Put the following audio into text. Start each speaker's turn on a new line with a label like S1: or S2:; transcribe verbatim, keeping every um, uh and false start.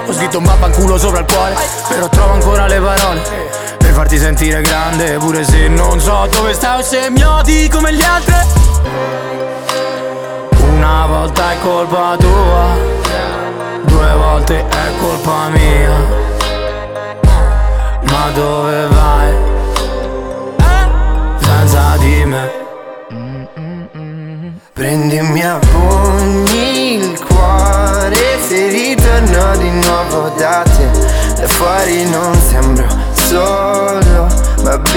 S1: Ho scritto un vaffanculo sopra il cuore, però trovo ancora le parole per farti sentire grande, pure se non so dove stai o se mi odi come gli altri. Una volta è colpa tua, due volte è colpa mia. Ma dove vai senza di me?
S2: Prendimi a pugni il cuore se ritorno di nuovo da te. Da fuori non sembro solo, ma